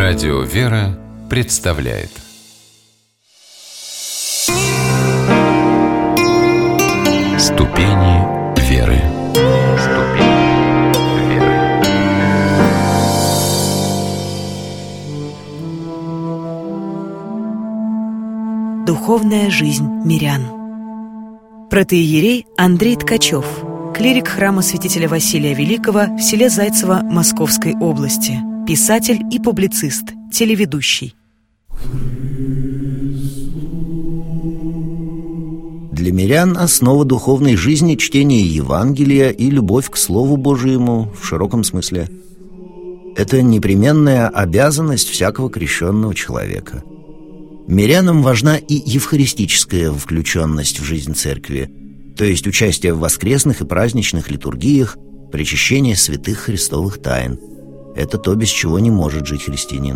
Радио «Вера» представляет Ступени веры. Ступени веры. Духовная жизнь мирян. Протоиерей Андрей Ткачев, клирик храма святителя Василия Великого в селе Зайцево Московской области, писатель и публицист, телеведущий. Для мирян основа духовной жизни — чтение Евангелия и любовь к Слову Божьему в широком смысле. Это непременная обязанность всякого крещенного человека. Мирянам важна и евхаристическая включенность в жизнь церкви, то есть участие в воскресных и праздничных литургиях, причащение святых христовых тайн. Это то, без чего не может жить христианин.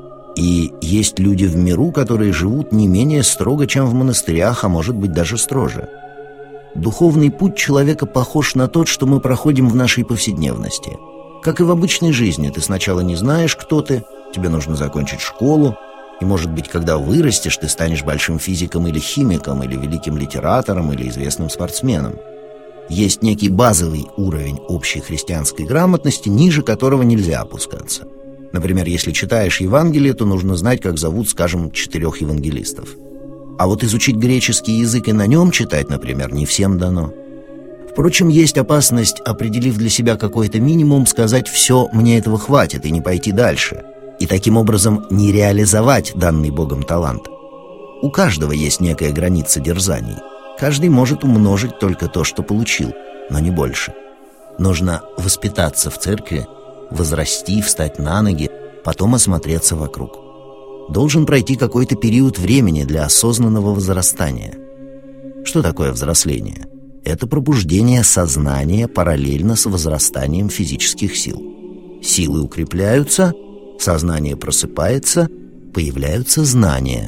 И есть люди в миру, которые живут не менее строго, чем в монастырях, а может быть даже строже. Духовный путь человека похож на тот, что мы проходим в нашей повседневности. Как и в обычной жизни, ты сначала не знаешь, кто ты, тебе нужно закончить школу, и, может быть, когда вырастешь, ты станешь большим физиком или химиком, или великим литератором, или известным спортсменом. Есть некий базовый уровень общей христианской грамотности, ниже которого нельзя опускаться. Например, если читаешь Евангелие, то нужно знать, как зовут, скажем, 4 евангелистов. А вот изучить греческий язык и на нем читать, например, не всем дано. Впрочем, есть опасность, определив для себя какой-то минимум, сказать «все, мне этого хватит» и не пойти дальше, и таким образом не реализовать данный Богом талант. У каждого есть некая граница дерзаний. Каждый может умножить только то, что получил, но не больше. Нужно воспитаться в церкви, возрасти, встать на ноги, потом осмотреться вокруг. Должен пройти какой-то период времени для осознанного возрастания. Что такое взросление? Это пробуждение сознания параллельно с возрастанием физических сил. Силы укрепляются, сознание просыпается, появляются знания.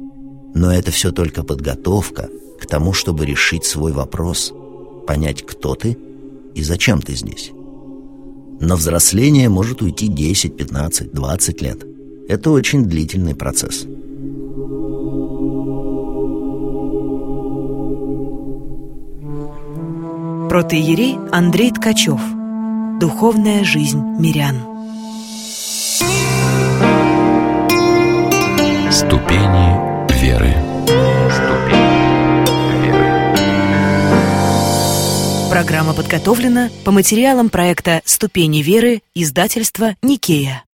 Но это все только подготовка к тому, чтобы решить свой вопрос, понять, кто ты и зачем ты здесь. На взросление может уйти 10, 15, 20 лет. Это очень длительный процесс. Протоиерей Андрей Ткачев. Духовная жизнь мирян. Ступени веры. Ступени веры. Программа подготовлена по материалам проекта «Ступени веры» издательства «Никея».